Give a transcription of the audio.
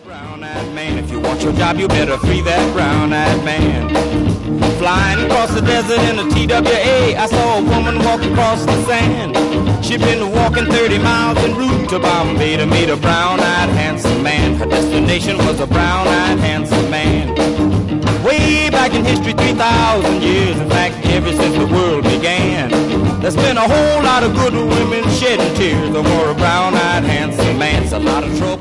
Brown-eyed man, if you want your job, you better free that brown-eyed man. Flying across the desert in a TWA, I saw a woman walk across the sand. She'd been walking 30 miles en route to Bombay to meet a brown-eyed handsome man. Her destination was a brown-eyed handsome man. Way back in history, 3,000 years, in fact, ever since the world began, there's been a whole lot of good women shedding tears over a brown-eyed handsome man. It's a lot of trouble.